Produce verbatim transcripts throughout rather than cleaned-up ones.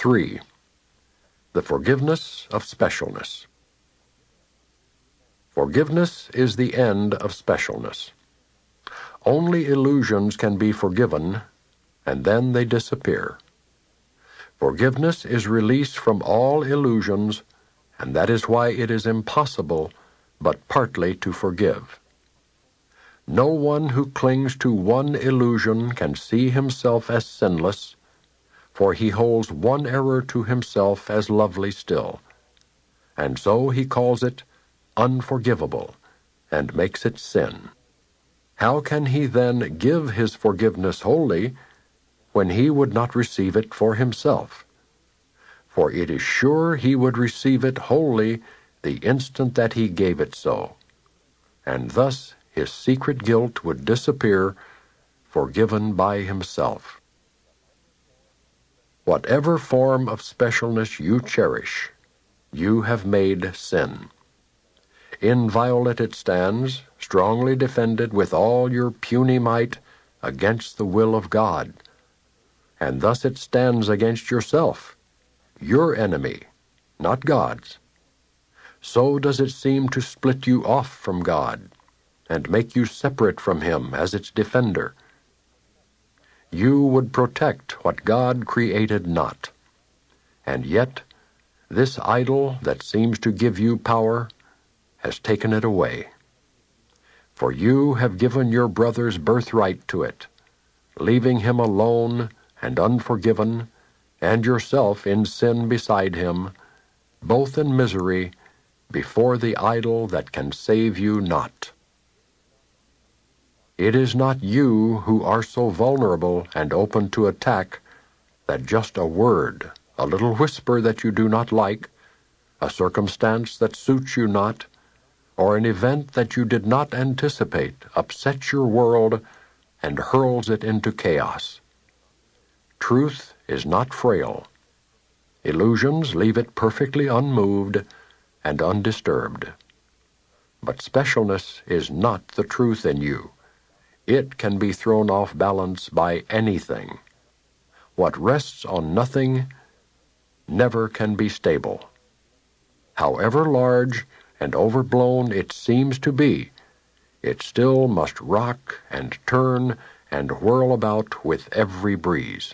Three, the forgiveness of specialness. Forgiveness is the end of specialness. Only illusions can be forgiven, and then they disappear. Forgiveness is release from all illusions, and that is why it is impossible but partly to forgive. No one who clings to one illusion can see himself as sinless, for he holds one error to himself as lovely still, and so he calls it unforgivable, and makes it sin. How can he then give his forgiveness wholly, when he would not receive it for himself? For it is sure he would receive it wholly the instant that he gave it so, and thus his secret guilt would disappear, forgiven by himself. Whatever form of specialness you cherish, you have made sin. Inviolate it stands, strongly defended with all your puny might against the will of God, and thus it stands against yourself, your enemy, not God's. So does it seem to split you off from God, and make you separate from him as its defender. You would protect what God created not, and yet this idol that seems to give you power has taken it away. For you have given your brother's birthright to it, leaving him alone and unforgiven, and yourself in sin beside him, both in misery, before the idol that can save you not. It is not you who are so vulnerable and open to attack that just a word, a little whisper that you do not like, a circumstance that suits you not, or an event that you did not anticipate upsets your world and hurls it into chaos. Truth is not frail. Illusions leave it perfectly unmoved and undisturbed. But specialness is not the truth in you. It can be thrown off balance by anything. What rests on nothing never can be stable. However large and overblown it seems to be, it still must rock and turn and whirl about with every breeze.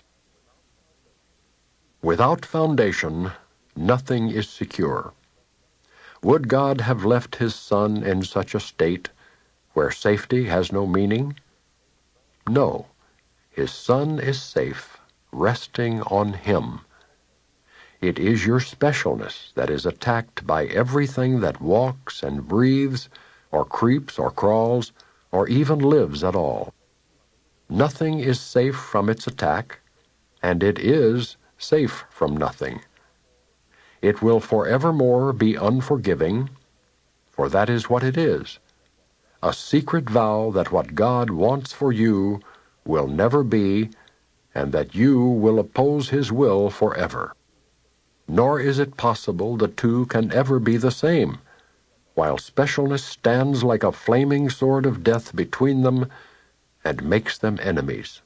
Without foundation, nothing is secure. Would God have left his Son in such a state where safety has no meaning? No, his Son is safe, resting on him. It is your specialness that is attacked by everything that walks and breathes, or creeps or crawls, or even lives at all. Nothing is safe from its attack, and it is safe from nothing. It will forevermore be unforgiving, for that is what it is, a secret vow that what God wants for you will never be, and that you will oppose his will forever. Nor is it possible the two can ever be the same, while specialness stands like a flaming sword of death between them and makes them enemies.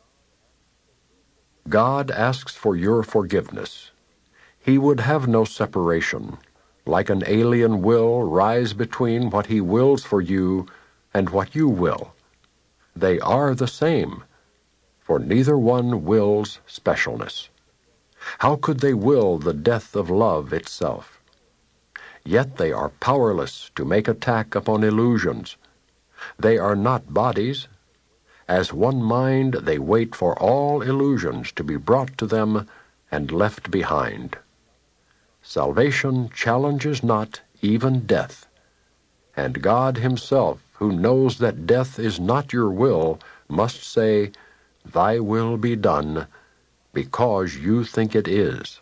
God asks for your forgiveness. He would have no separation, like an alien will rise between what he wills for you and what you will. They are the same, for neither one wills specialness. How could they will the death of love itself? Yet they are powerless to make attack upon illusions. They are not bodies. As one mind they wait for all illusions to be brought to them and left behind. Salvation challenges not even death, and God himself, who knows that death is not your will, must say, "Thy will be done," because you think it is.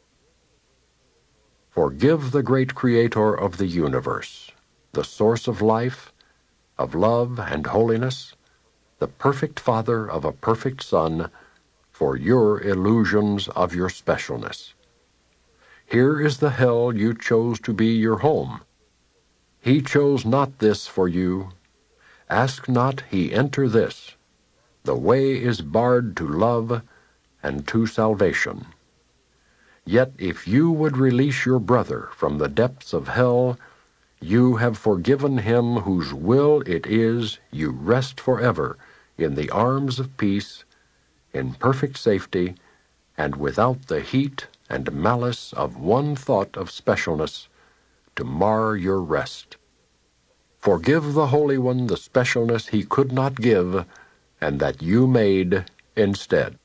Forgive the great Creator of the universe, the source of life, of love and holiness, the perfect Father of a perfect Son, for your illusions of your specialness. Here is the hell you chose to be your home. He chose not this for you. Ask not he enter this. The way is barred to love and to salvation. Yet if you would release your brother from the depths of hell, you have forgiven him whose will it is you rest forever in the arms of peace, in perfect safety, and without the heat and malice of one thought of specialness to mar your rest. Forgive the Holy One the specialness he could not give, and that you made instead.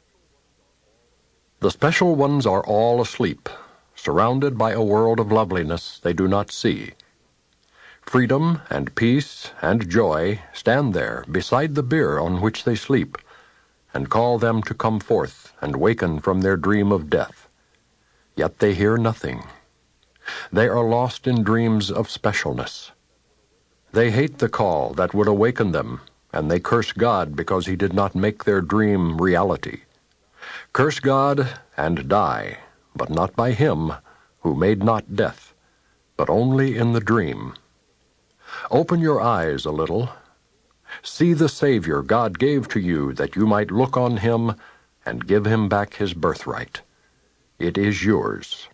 The special ones are all asleep, surrounded by a world of loveliness they do not see. Freedom and peace and joy stand there beside the bier on which they sleep, and call them to come forth and waken from their dream of death. Yet they hear nothing. They are lost in dreams of specialness. They hate the call that would awaken them, and they curse God because he did not make their dream reality. Curse God and die, but not by him who made not death, but only in the dream. Open your eyes a little. See the Savior God gave to you that you might look on him and give him back his birthright. It is yours.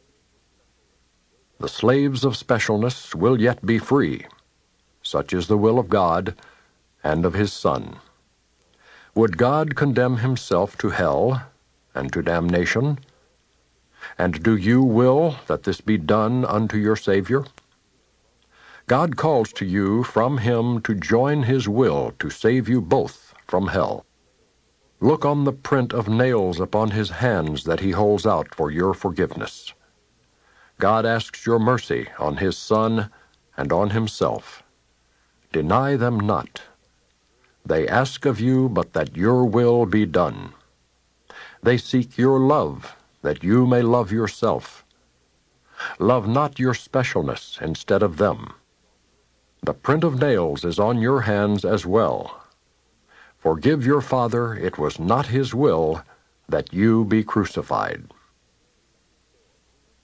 The slaves of specialness will yet be free. Such is the will of God and of his Son. Would God condemn himself to hell and to damnation? And do you will that this be done unto your Savior? God calls to you from him to join his will to save you both from hell. Look on the print of nails upon his hands that he holds out for your forgiveness. God asks your mercy on his Son and on himself. Deny them not. They ask of you but that your will be done. They seek your love, that you may love yourself. Love not your specialness instead of them. The print of nails is on your hands as well. Forgive your father, it was not his will that you be crucified.